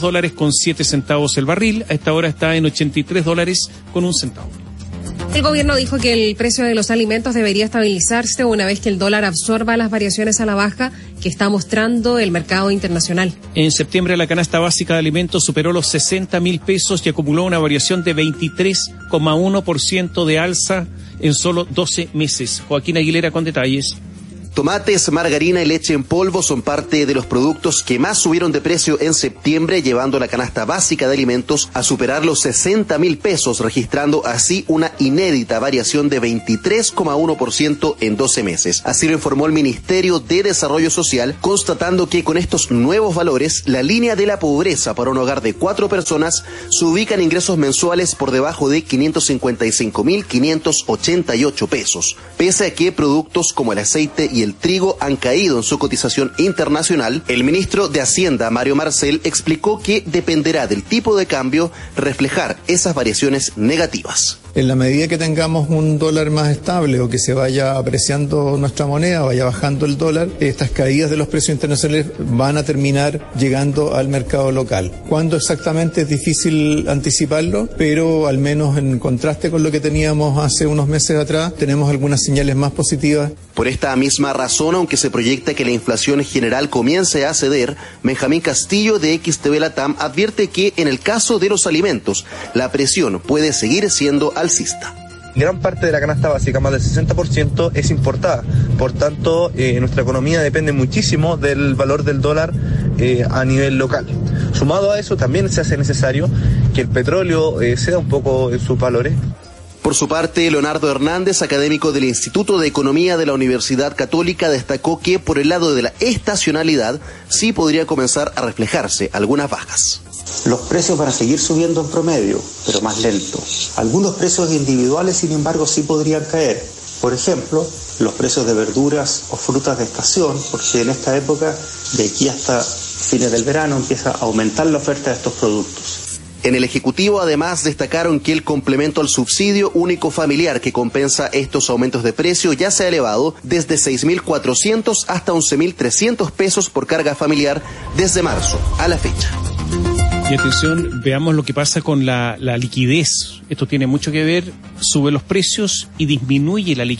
$83.07 el barril, a esta hora está en $83.01. El gobierno dijo que el precio de los alimentos debería estabilizarse una vez que el dólar absorba las variaciones a la baja que está mostrando el mercado internacional. En septiembre la canasta básica de alimentos superó los 60.000 pesos y acumuló una variación de 23,1% de alza en solo 12 meses. Joaquín Aguilera con detalles. Tomates, margarina y leche en polvo son parte de los productos que más subieron de precio en septiembre, llevando la canasta básica de alimentos a superar los 60.000 pesos, registrando así una inédita variación de 23,1% en 12 meses. Así lo informó el Ministerio de Desarrollo Social, constatando que con estos nuevos valores, la línea de la pobreza para un hogar de 4 personas se ubica en ingresos mensuales por debajo de 555.588 pesos. Pese a que productos como el aceite y el trigo han caído en su cotización internacional, el ministro de Hacienda, Mario Marcel, explicó que dependerá del tipo de cambio reflejar esas variaciones negativas. En la medida que tengamos un dólar más estable o que se vaya apreciando nuestra moneda, vaya bajando el dólar, estas caídas de los precios internacionales van a terminar llegando al mercado local. ¿Cuándo exactamente? Es difícil anticiparlo, pero al menos en contraste con lo que teníamos hace unos meses atrás, tenemos algunas señales más positivas. Por esta misma razón, aunque se proyecta que la inflación general comience a ceder, Benjamín Castillo de XTV Latam advierte que en el caso de los alimentos, la presión puede seguir siendo alcista. Gran parte de la canasta básica, más del 60%, es importada. Por tanto, nuestra economía depende muchísimo del valor del dólar a nivel local. Sumado a eso, también se hace necesario que el petróleo ceda un poco en sus valores. Por su parte, Leonardo Hernández, académico del Instituto de Economía de la Universidad Católica, destacó que por el lado de la estacionalidad sí podría comenzar a reflejarse algunas bajas. Los precios van a seguir subiendo en promedio, pero más lento. Algunos precios individuales, sin embargo, sí podrían caer. Por ejemplo, los precios de verduras o frutas de estación, porque en esta época, de aquí hasta fines del verano, empieza a aumentar la oferta de estos productos. En el Ejecutivo, además, destacaron que el complemento al subsidio único familiar que compensa estos aumentos de precio ya se ha elevado desde 6.400 hasta 11.300 pesos por carga familiar desde marzo a la fecha. Y atención, veamos lo que pasa con la liquidez. Esto tiene mucho que ver, sube los precios y disminuye la liquidez.